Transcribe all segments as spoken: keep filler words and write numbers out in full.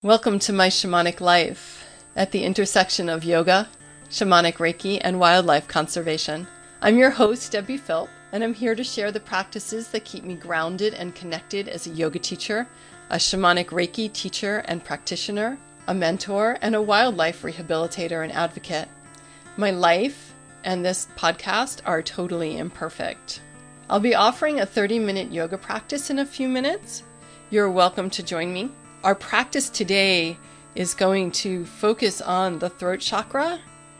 Welcome to my shamanic life at the intersection of yoga, shamanic Reiki, and wildlife conservation. I'm your host, Debbie Philp, and I'm here to share the practices that keep me grounded and connected as a yoga teacher, a shamanic Reiki teacher and practitioner, a mentor, and a wildlife rehabilitator and advocate. My life and this podcast are totally imperfect. I'll be offering a thirty-minute yoga practice in a few minutes. You're welcome to join me. Our practice today is going to focus on the throat chakra.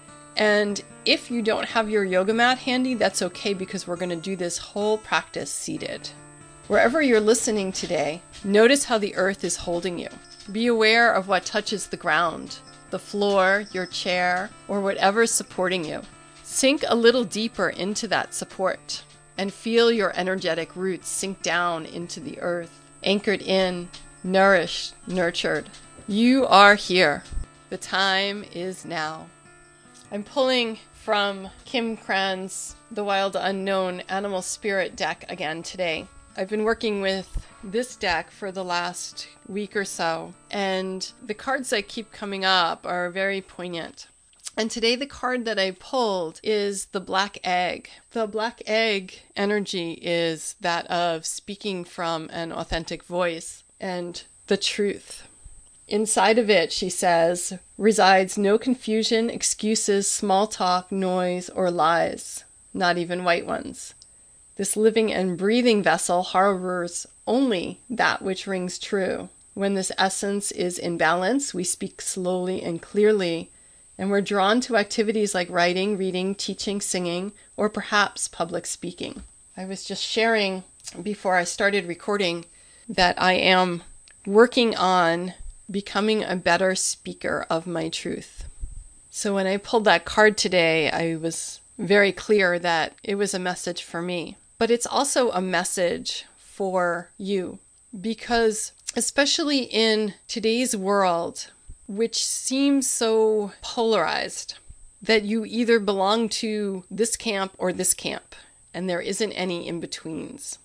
And if you don't have your yoga mat handy, that's okay because we're going to do this whole practice seated. Wherever you're listening today, notice how the earth is holding you. Be aware of what touches the ground, the floor, your chair, or whatever's supporting you. Sink a little deeper into that support and feel your energetic roots sink down into the earth, anchored in, nourished, nurtured. You are here. The time is now. I'm pulling from Kim Cran's The Wild Unknown Animal Spirit deck again today. I've been working with this deck for the last week or so, and the cards that keep coming up are very poignant. And today the card that I pulled is the Black Egg. The Black Egg energy is that of speaking from an authentic voice and the truth. Inside of it, she says, resides no confusion, excuses, small talk, noise, or lies, not even white ones. This living and breathing vessel harbors only that which rings true. When this essence is in balance, we speak slowly and clearly, and we're drawn to activities like writing, reading, teaching, singing, or perhaps public speaking. I was just sharing before I started recording that I am working on becoming a better speaker of my truth. So when I pulled that card today, I was very clear that it was a message for me. But it's also a message for you, because especially in today's world, which seems so polarized, that you either belong to this camp or this camp, and there isn't any in-betweens,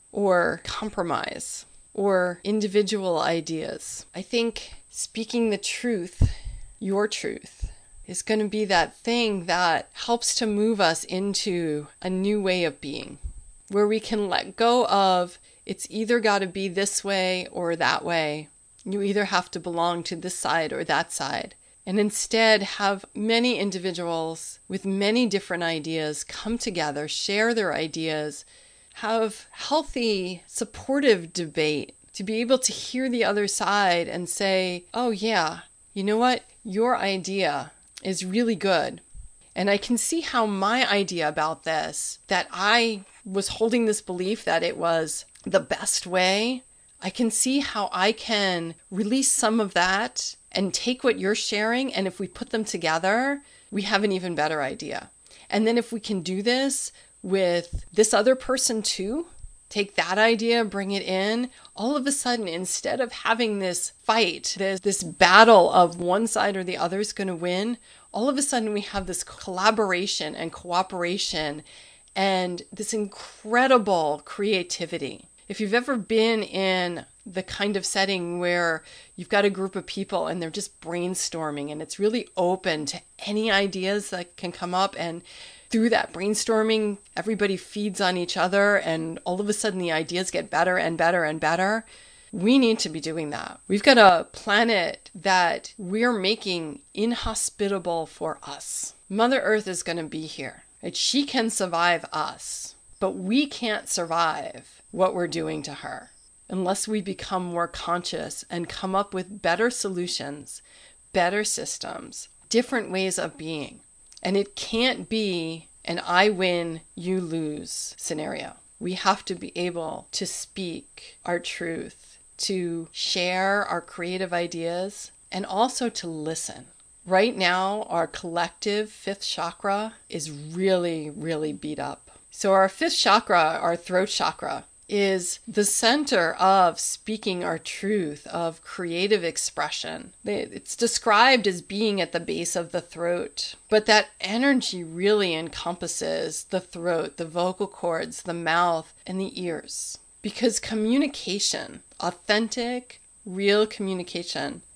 or compromise, or individual ideas. I think speaking the truth, your truth, is going to be that thing that helps to move us into a new way of being, where we can let go of it's either got to be this way or that way. You either have to belong to this side or that side. And instead have many individuals with many different ideas come together, share their ideas, have healthy, supportive debate, to be able to hear the other side and say, oh yeah, you know what? Your idea is really good. And I can see how my idea about this, that I was holding this belief that it was the best way, I can see how I can release some of that and take what you're sharing, and if we put them together, we have an even better idea. And then if we can do this with this other person too, take that idea, bring it in, all of a sudden, instead of having this fight, this, this battle of one side or the other is going to win, all of a sudden we have this collaboration and cooperation and this incredible creativity. If you've ever been in the kind of setting where you've got a group of people and they're just brainstorming and it's really open to any ideas that can come up, and through that brainstorming, everybody feeds on each other and all of a sudden the ideas get better and better and better. We need to be doing that. We've got a planet that we're making inhospitable for us. Mother Earth is going to be here. Right? She can survive us, but we can't survive what we're doing to her unless we become more conscious and come up with better solutions, better systems, different ways of being. And it can't be an I win, you lose scenario. We have to be able to speak our truth, to share our creative ideas, and also to listen. Right now, our collective fifth chakra is really, really beat up. So our fifth chakra, our throat chakra, is the center of speaking our truth, of creative expression. It's described as being at the base of the throat, but that energy really encompasses the throat, the vocal cords, the mouth, and the ears. Because communication, authentic, real communication,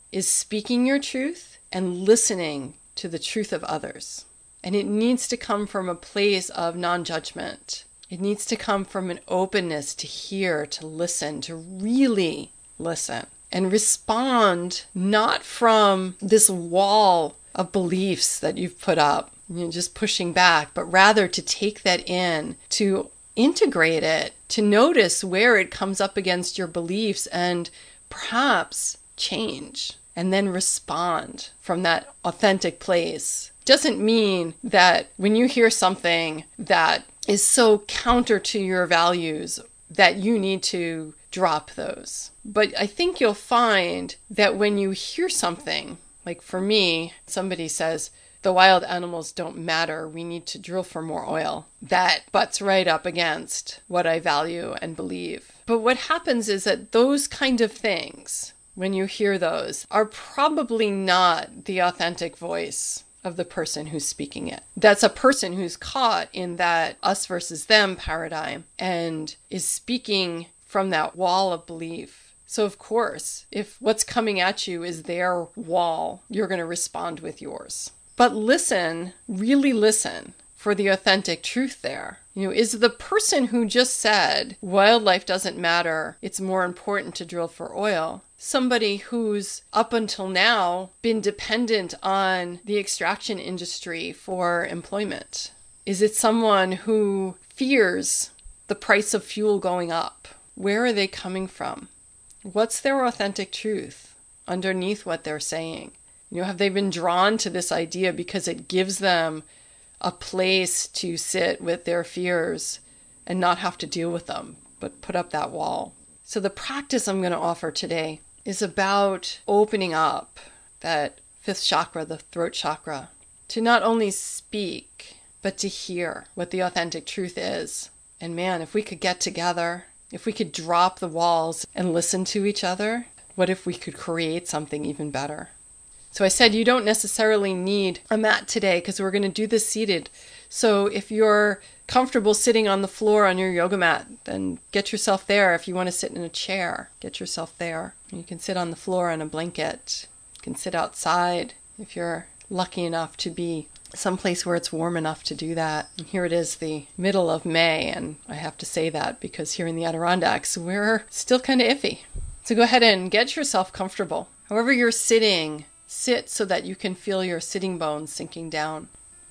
is speaking your truth and listening to the truth of others. And it needs to come from a place of non-judgment. It needs to come from an openness to hear, to listen, to really listen, and respond not from this wall of beliefs that you've put up, you know, just pushing back, but rather to take that in, to integrate it, to notice where it comes up against your beliefs and perhaps change, and then respond from that authentic place. Doesn't mean that when you hear something that is so counter to your values that you need to drop those. But I think you'll find that when you hear something, like for me, somebody says, the wild animals don't matter, we need to drill for more oil. That butts right up against what I value and believe. But what happens is that those kind of things, when you hear those, are probably not the authentic voice of the person who's speaking it. That's a person who's caught in that us versus them paradigm and is speaking from that wall of belief. So of course, if what's coming at you is their wall, you're going to respond with yours. But listen, really listen for the authentic truth there. You know, is the person who just said wildlife doesn't matter, it's more important to drill for oil, somebody who's up until now been dependent on the extraction industry for employment? Is it someone who fears the price of fuel going up? Where are they coming from? What's their authentic truth underneath what they're saying? You know, have they been drawn to this idea because it gives them a place to sit with their fears and not have to deal with them, but put up that wall? So the practice I'm going to offer today is about opening up that fifth chakra, the throat chakra, to not only speak, but to hear what the authentic truth is. And man, if we could get together, if we could drop the walls and listen to each other, what if we could create something even better? So I said you don't necessarily need a mat today because we're going to do this seated. So if you're comfortable sitting on the floor on your yoga mat, then get yourself there. If you want to sit in a chair, get yourself there. You can sit on the floor on a blanket. You can sit outside if you're lucky enough to be someplace where it's warm enough to do that. And here it is the middle of May, and I have to say that because here in the Adirondacks, we're still kind of iffy. So go ahead and get yourself comfortable. However you're sitting, sit so that you can feel your sitting bones sinking down.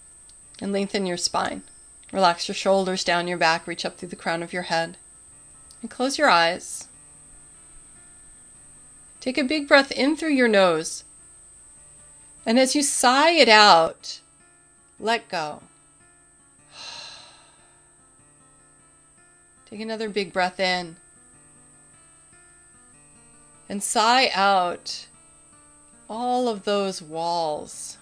And lengthen your spine. Relax your shoulders down your back, reach up through the crown of your head. And close your eyes. Take a big breath in through your nose. And as you sigh it out, let go. Take another big breath in. And sigh out all of those walls,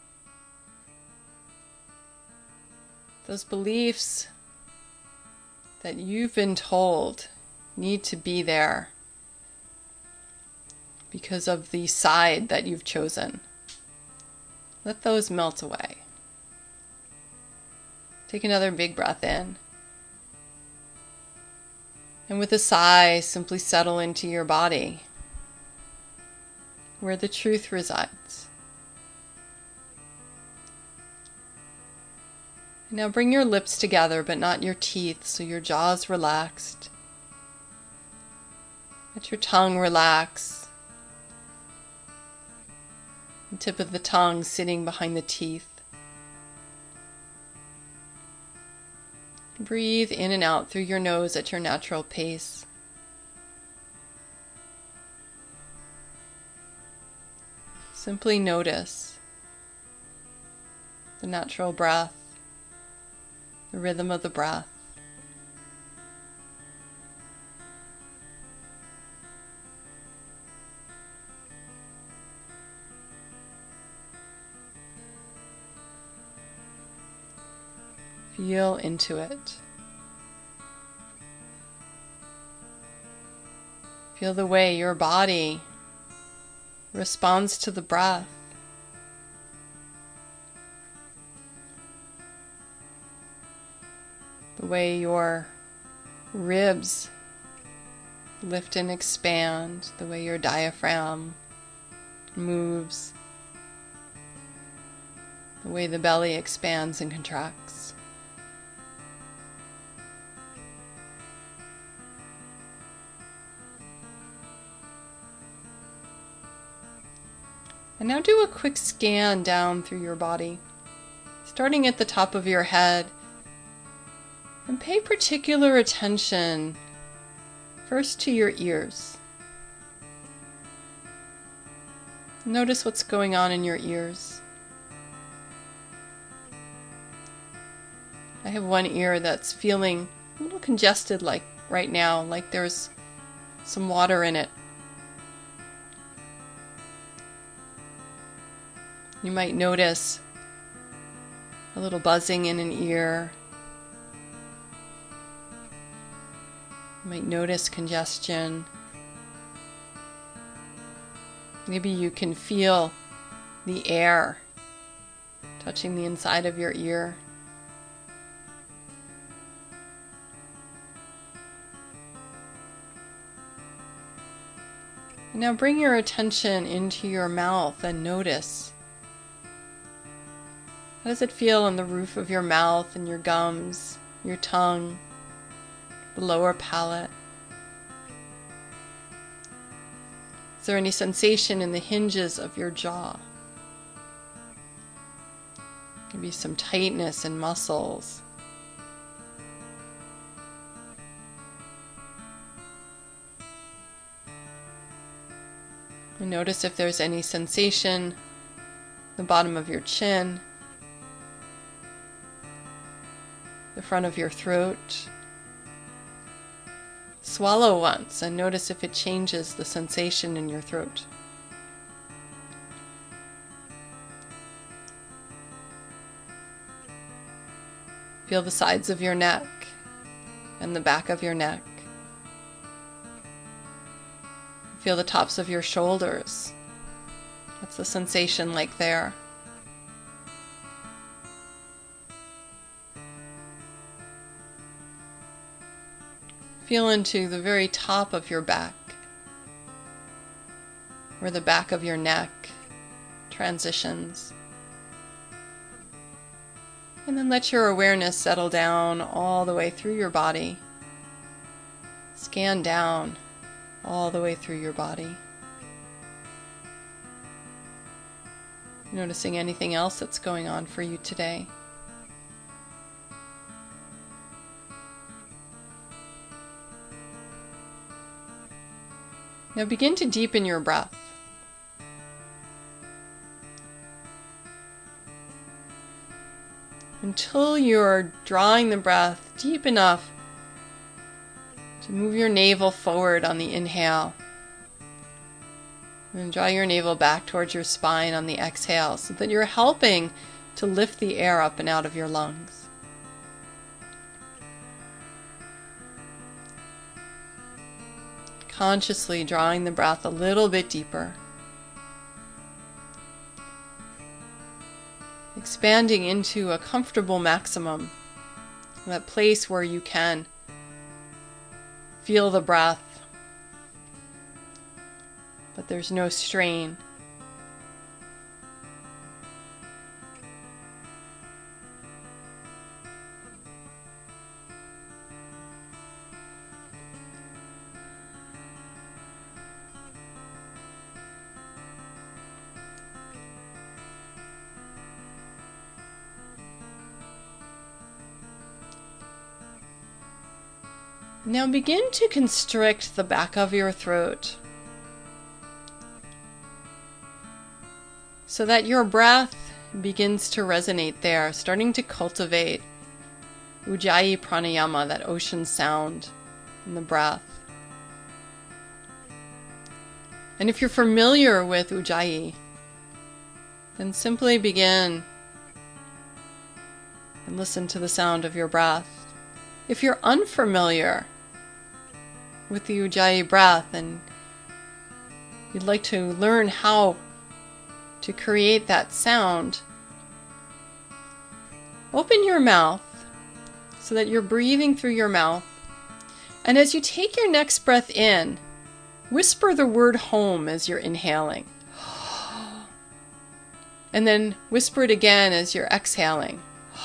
those beliefs that you've been told need to be there because of the side that you've chosen. Let those melt away. Take another big breath in. And with a sigh, simply settle into your body, where the truth resides. Now bring your lips together, but not your teeth, so your jaw's relaxed. Let your tongue relax. The tip of the tongue sitting behind the teeth. Breathe in and out through your nose at your natural pace. Simply notice the natural breath, the rhythm of the breath. Feel into it. Feel the way your body responds to the breath. The way your ribs lift and expand, the way your diaphragm moves, the way the belly expands and contracts. And now do a quick scan down through your body, starting at the top of your head, and pay particular attention first to your ears. Notice what's going on in your ears. I have one ear that's feeling a little congested like right now, like there's some water in it. You might notice a little buzzing in an ear. You might notice congestion. Maybe you can feel the air touching the inside of your ear. And now bring your attention into your mouth and notice. How does it feel on the roof of your mouth and your gums, your tongue, the lower palate? Is there any sensation in the hinges of your jaw? Maybe some tightness in muscles. And notice if there's any sensation at the bottom of your chin, the front of your throat. Swallow once and notice if it changes the sensation in your throat. Feel the sides of your neck and the back of your neck. Feel the tops of your shoulders. What's the sensation like there? Feel into the very top of your back, where the back of your neck transitions. And then let your awareness settle down all the way through your body. Scan down all the way through your body. Noticing anything else that's going on for you today. Now begin to deepen your breath. Until you're drawing the breath deep enough to move your navel forward on the inhale. And draw your navel back towards your spine on the exhale so that you're helping to lift the air up and out of your lungs. Consciously drawing the breath a little bit deeper. Expanding into a comfortable maximum, that place where you can feel the breath, but there's no strain. Now begin to constrict the back of your throat so that your breath begins to resonate there, starting to cultivate Ujjayi Pranayama, that ocean sound in the breath. And if you're familiar with Ujjayi, then simply begin and listen to the sound of your breath. If you're unfamiliar with the Ujjayi breath and you'd like to learn how to create that sound, open your mouth so that you're breathing through your mouth. And as you take your next breath in, whisper the word home as you're inhaling. And then whisper it again as you're exhaling.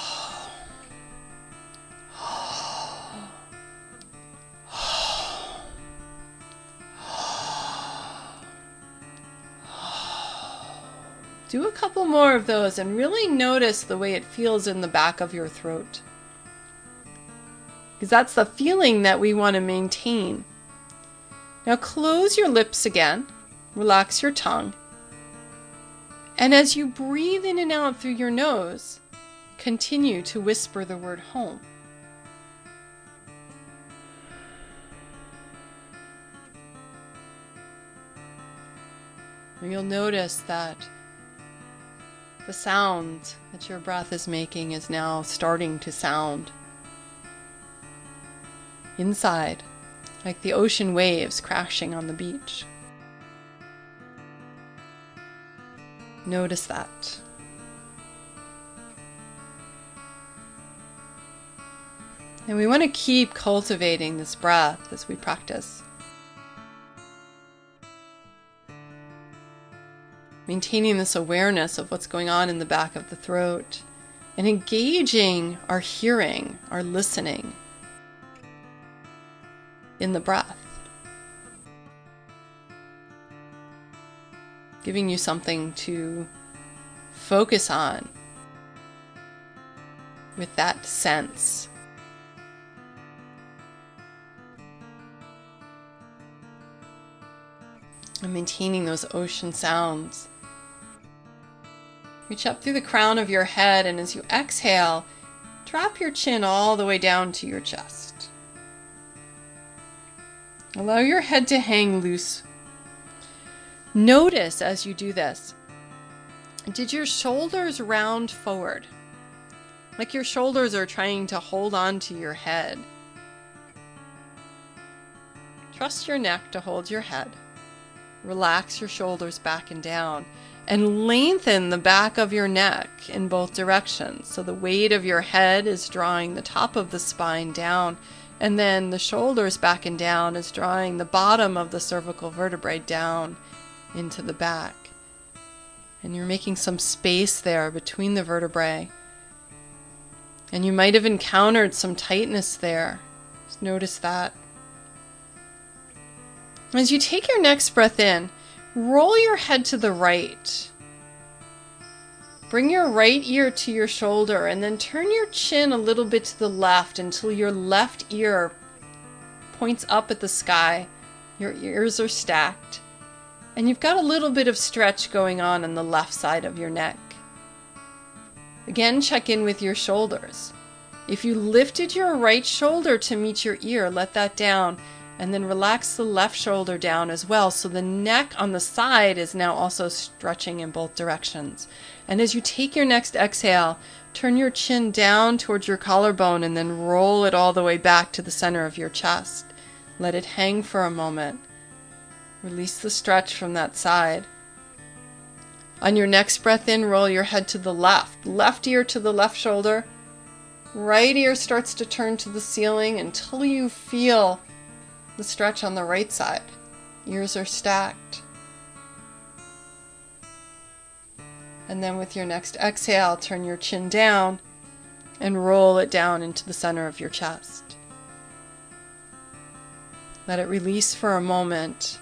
Do a couple more of those and really notice the way it feels in the back of your throat. Because that's the feeling that we want to maintain. Now close your lips again, relax your tongue, and as you breathe in and out through your nose, continue to whisper the word home. And you'll notice that the sound that your breath is making is now starting to sound inside, like the ocean waves crashing on the beach. Notice that. And we want to keep cultivating this breath as we practice. Maintaining this awareness of what's going on in the back of the throat and engaging our hearing, our listening in the breath. Giving you something to focus on with that sense. And maintaining those ocean sounds. Reach up through the crown of your head, and as you exhale, drop your chin all the way down to your chest. Allow your head to hang loose. Notice as you do this, did your shoulders round forward? Like your shoulders are trying to hold on to your head. Trust your neck to hold your head. Relax your shoulders back and down. And lengthen the back of your neck in both directions. So the weight of your head is drawing the top of the spine down, and then the shoulders back and down is drawing the bottom of the cervical vertebrae down into the back. And you're making some space there between the vertebrae. And you might have encountered some tightness there. Just notice that. As you take your next breath in, roll your head to the right. Bring your right ear to your shoulder and then turn your chin a little bit to the left until your left ear points up at the sky. Your ears are stacked. And you've got a little bit of stretch going on on the left side of your neck. Again, check in with your shoulders. If you lifted your right shoulder to meet your ear, let that down. And then relax the left shoulder down as well. So the neck on the side is now also stretching in both directions. And as you take your next exhale, turn your chin down towards your collarbone and then roll it all the way back to the center of your chest. Let it hang for a moment. Release the stretch from that side. On your next breath in, roll your head to the left. Left ear to the left shoulder. Right ear starts to turn to the ceiling until you feel the stretch on the right side. Ears are stacked. And then with your next exhale, turn your chin down and roll it down into the center of your chest. Let it release for a moment.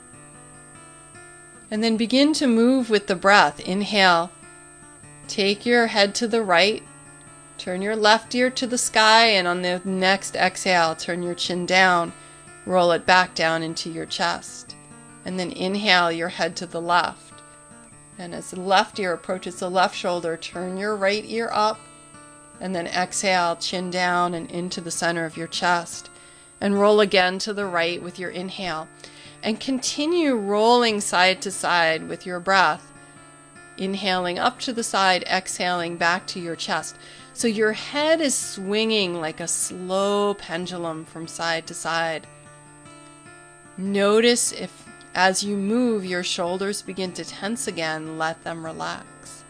And then begin to move with the breath. Inhale. Take your head to the right. Turn your left ear to the sky, and on the next exhale, turn your chin down. Roll it back down into your chest. And then inhale your head to the left. And as the left ear approaches the left shoulder, turn your right ear up. And then exhale, chin down and into the center of your chest. And roll again to the right with your inhale. And continue rolling side to side with your breath. Inhaling up to the side, exhaling back to your chest. So your head is swinging like a slow pendulum from side to side. Notice if, as you move, your shoulders begin to tense again, let them relax.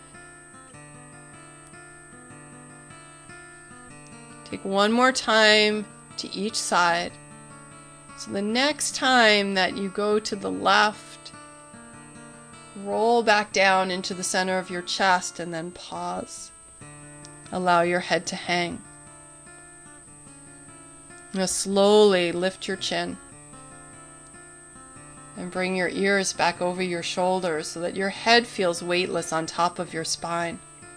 Take one more time to each side. So the next time that you go to the left, Roll back down into the center of your chest and then pause. Allow your head to hang. Now slowly lift your chin and bring your ears back over your shoulders so that your head feels weightless on top of your spine.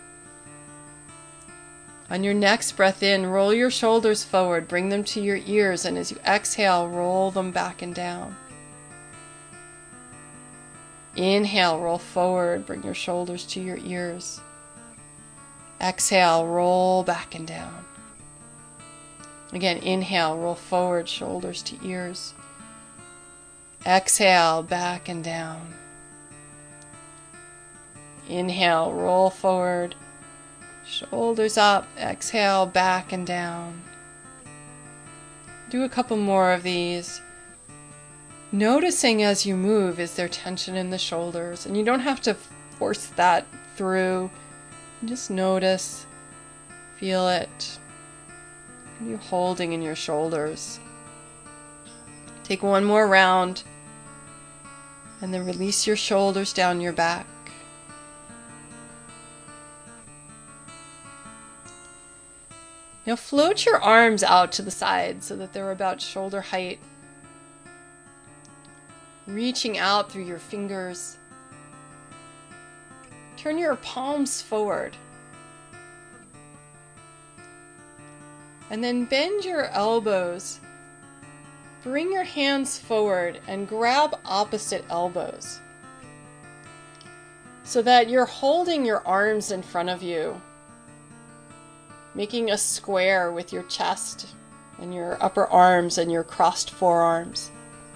On your next breath in, roll your shoulders forward, bring them to your ears, and as you exhale, roll them back and down. Inhale, roll forward, bring your shoulders to your ears. Exhale, roll back and down. Again, inhale, roll forward, shoulders to ears. Exhale, back and down. Inhale, roll forward, shoulders up. Exhale, back and down. Do a couple more of these. Noticing as you move, is there tension in the shoulders? And you don't have to force that through. Just notice, feel it. What are you holding in your shoulders? Take one more round and then release your shoulders down your back. Now float your arms out to the side so that they're about shoulder height. Reaching out through your fingers. Turn your palms forward. And then bend your elbows. Bring your hands forward and grab opposite elbows so that you're holding your arms in front of you, making a square with your chest and your upper arms and your crossed forearms.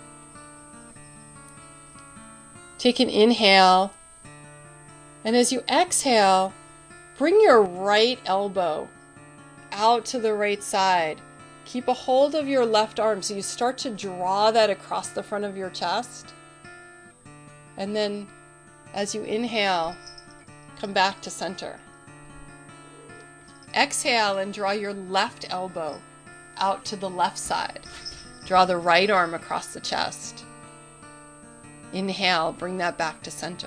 Take an inhale, and as you exhale, bring your right elbow out to the right side. Keep a hold of your left arm so you start to draw that across the front of your chest. And then as you inhale, come back to center. Exhale and draw your left elbow out to the left side. Draw the right arm across the chest. Inhale, bring that back to center.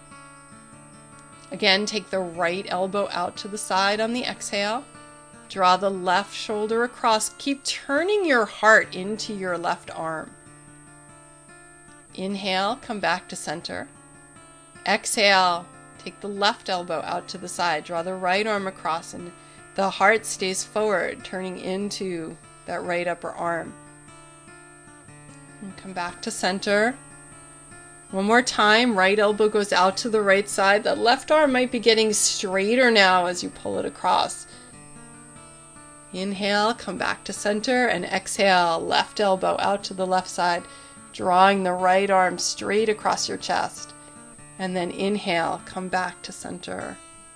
Again, take the right elbow out to the side on the exhale. Draw the left shoulder across. Keep turning your heart into your left arm. Inhale, come back to center. Exhale, take the left elbow out to the side. Draw the right arm across and the heart stays forward, turning into that right upper arm. And come back to center. One more time, right elbow goes out to the right side. The left arm might be getting straighter now as you pull it across. Inhale, come back to center, and exhale, left elbow out to the left side, drawing the right arm straight across your chest. And then inhale, come back to center.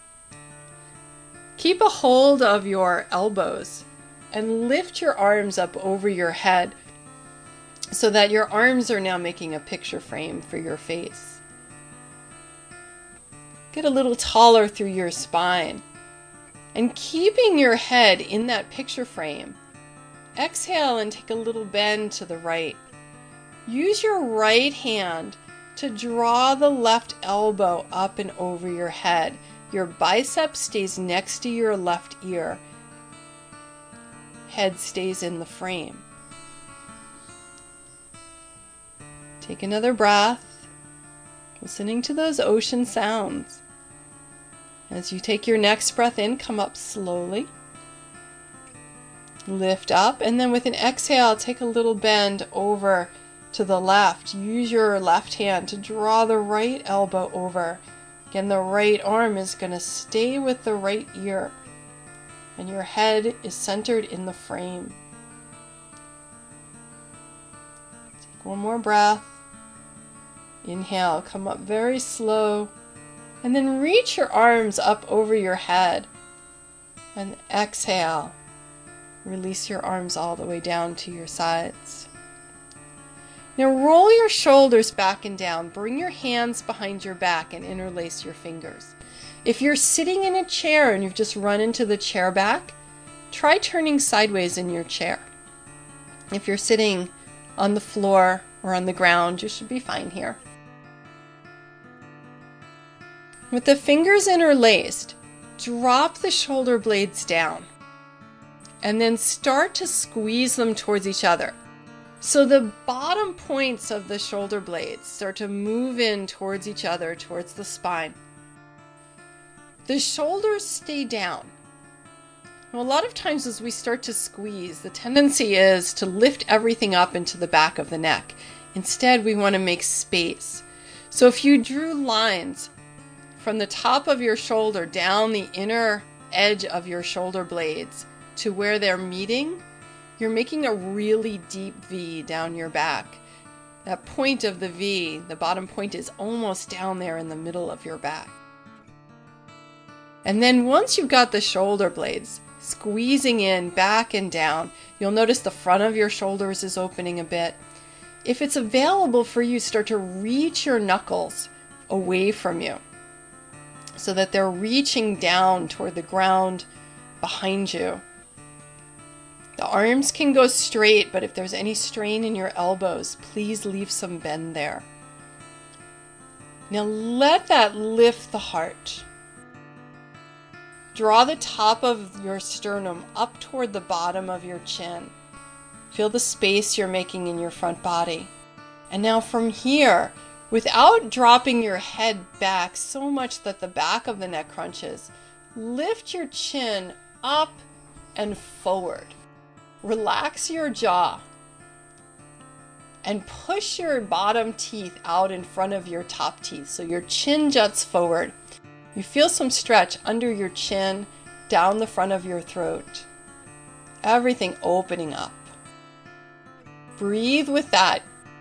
Keep a hold of your elbows and lift your arms up over your head so that your arms are now making a picture frame for your face. Get a little taller through your spine. And keeping your head in that picture frame, exhale and take a little bend to the right. Use your right hand to draw the left elbow up and over your head. Your bicep stays next to your left ear. Head stays in the frame. Take another breath, listening to those ocean sounds. As you take your next breath in, come up slowly. Lift up, and then with an exhale, take a little bend over to the left. Use your left hand to draw the right elbow over. Again, the right arm is going to stay with the right ear, and your head is centered in the frame. Take one more breath. Inhale, come up very slow. And then reach your arms up over your head. And exhale. Release your arms all the way down to your sides. Now roll your shoulders back and down. Bring your hands behind your back and interlace your fingers. If you're sitting in a chair and you've just run into the chair back, try turning sideways in your chair. If you're sitting on the floor or on the ground, you should be fine here. With the fingers interlaced, drop the shoulder blades down and then start to squeeze them towards each other. So the bottom points of the shoulder blades start to move in towards each other, towards the spine. The shoulders stay down. Now, a lot of times as we start to squeeze, the tendency is to lift everything up into the back of the neck. Instead, we want to make space. So if you drew lines from the top of your shoulder down the inner edge of your shoulder blades to where they're meeting, you're making a really deep V down your back. That point of the V, the bottom point, is almost down there in the middle of your back. And then once you've got the shoulder blades squeezing in back and down, you'll notice the front of your shoulders is opening a bit. If it's available for you, start to reach your knuckles away from you so that they're reaching down toward the ground behind you. The arms can go straight, but if there's any strain in your elbows, please leave some bend there. Now let that lift the heart. Draw the top of your sternum up toward the bottom of your chin. Feel the space you're making in your front body. And now from here, without dropping your head back so much that the back of the neck crunches, lift your chin up and forward. Relax your jaw and push your bottom teeth out in front of your top teeth so your chin juts forward. You feel some stretch under your chin, down the front of your throat. Everything opening up. Breathe with that.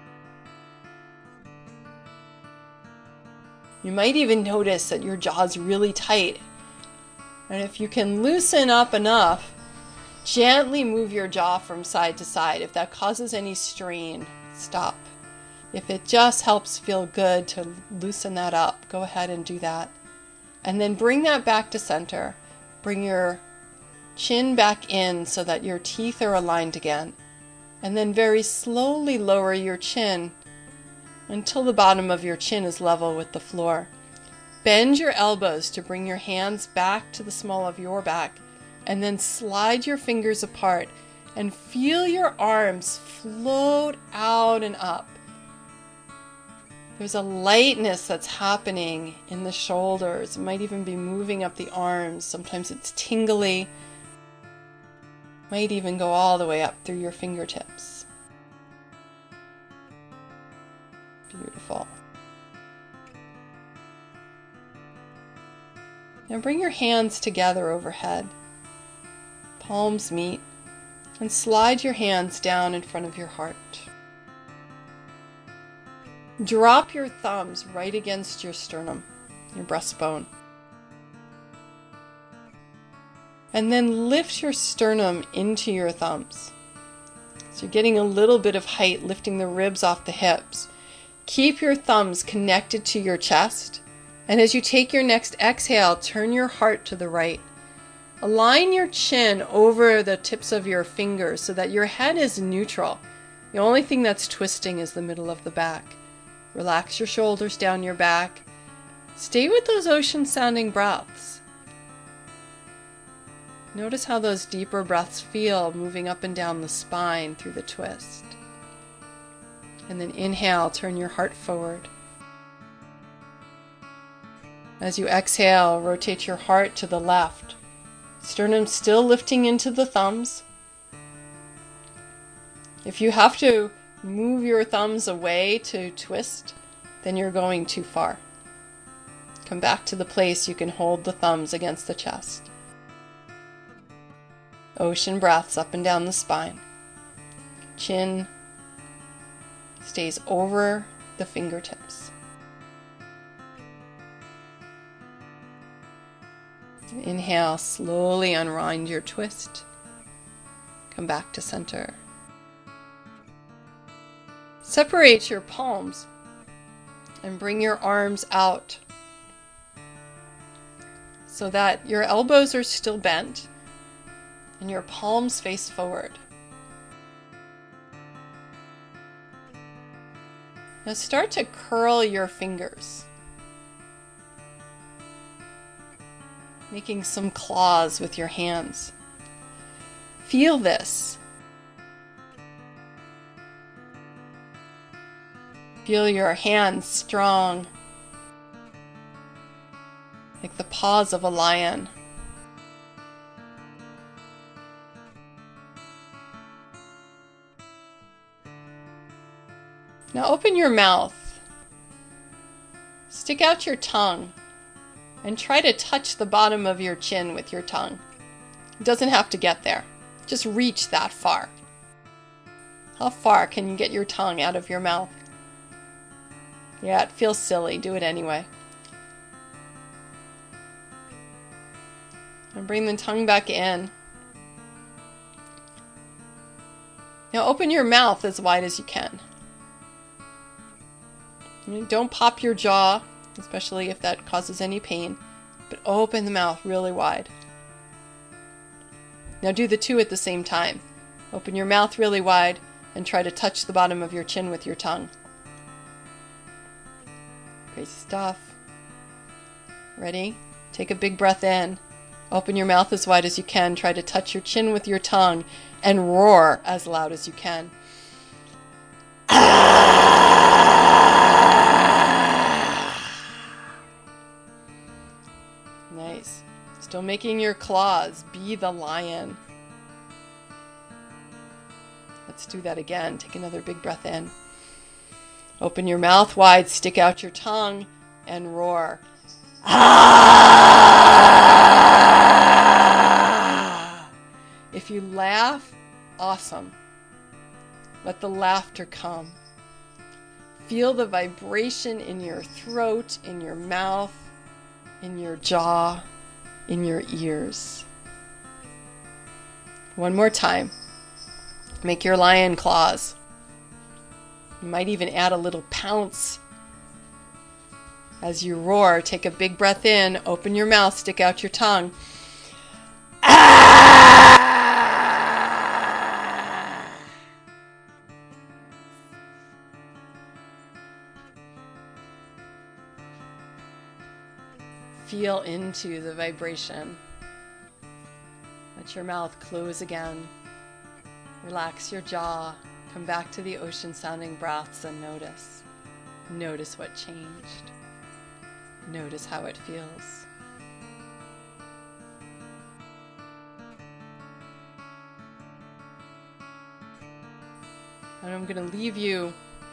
You might even notice that your jaw is really tight. And if you can loosen up enough, gently move your jaw from side to side. If that causes any strain, stop. If it just helps feel good to loosen that up, go ahead and do that. And then bring that back to center. Bring your chin back in so that your teeth are aligned again. And then very slowly lower your chin until the bottom of your chin is level with the floor. Bend your elbows to bring your hands back to the small of your back. And then slide your fingers apart and feel your arms float out and up. There's a lightness that's happening in the shoulders. It might even be moving up the arms. Sometimes it's tingly. Might even go all the way up through your fingertips. Beautiful. Now bring your hands together overhead. Palms meet, and slide your hands down in front of your heart. Drop your thumbs right against your sternum, your breastbone. And then lift your sternum into your thumbs. So you're getting a little bit of height, lifting the ribs off the hips. Keep your thumbs connected to your chest. And as you take your next exhale, turn your heart to the right. Align your chin over the tips of your fingers so that your head is neutral. The only thing that's twisting is the middle of the back. Relax your shoulders down your back. Stay with those ocean-sounding breaths. Notice how those deeper breaths feel moving up and down the spine through the twist. And then inhale, turn your heart forward. As you exhale, rotate your heart to the left. Sternum still lifting into the thumbs. If you have to move your thumbs away to twist, then you're going too far. Come back to the place you can hold the thumbs against the chest. Ocean breaths up and down the spine. Chin stays over the fingertips. Inhale, slowly unwind your twist. Come back to center. Separate your palms and bring your arms out so that your elbows are still bent and your palms face forward. Now start to curl your fingers. making some claws with your hands. Feel this. Feel your hands strong, like the paws of a lion. Now open your mouth. Stick out your tongue and try to touch the bottom of your chin with your tongue. It doesn't have to get there. Just reach that far. How far can you get your tongue out of your mouth? Yeah, it feels silly. Do it anyway. And bring the tongue back in. Now open your mouth as wide as you can. Don't pop your jaw, especially if that causes any pain, but open the mouth really wide. Now do the two at the same time. Open your mouth really wide and try to touch the bottom of your chin with your tongue. Crazy stuff. Ready? Take a big breath in. Open your mouth as wide as you can. Try to touch your chin with your tongue and roar as loud as you can. Nice. Still making your claws. Be the lion. Let's do that again. Take another big breath in. Open your mouth wide, stick out your tongue, and roar. If you laugh, awesome. Let the laughter come. Feel the vibration in your throat, in your mouth, in your jaw, in your ears. One more time. Make your lion claws. You might even add a little pounce. As you roar, take a big breath in, open your mouth, stick out your tongue. Feel into the vibration. Let your mouth close again. Relax your jaw. Come back to the ocean sounding breaths and notice. Notice what changed. Notice how it feels. And I'm going to leave you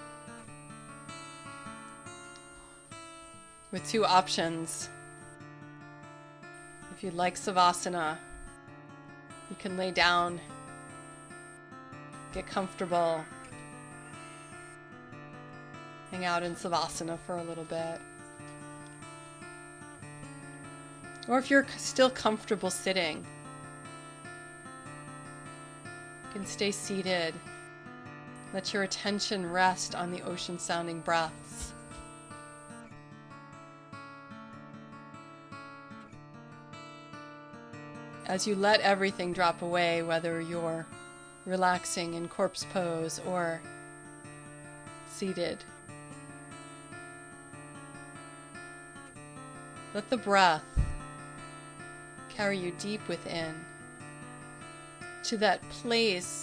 with two options. If you'd like Savasana, you can lay down, get comfortable, hang out in Savasana for a little bit. Or if you're still comfortable sitting, you can stay seated. Let your attention rest on the ocean sounding breaths. As you let everything drop away, whether you're relaxing in corpse pose or seated, let the breath carry you deep within to that place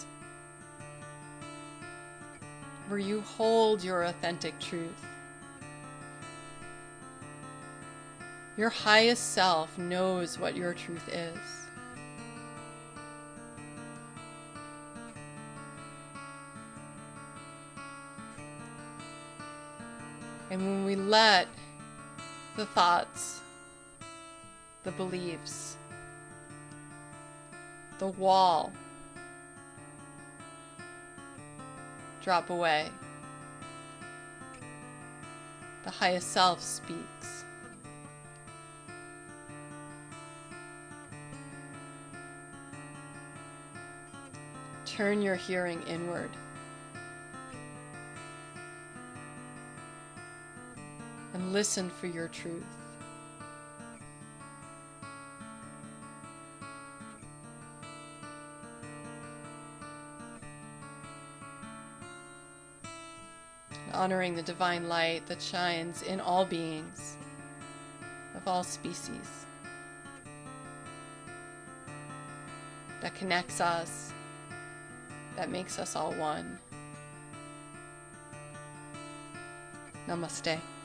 where you hold your authentic truth. Your highest self knows what your truth is. And when we let the thoughts, the beliefs, the wall drop away, the highest self speaks. Turn your hearing inward. And listen for your truth. Honoring the divine light that shines in all beings of all species. that connects us, that makes us all one. Namaste.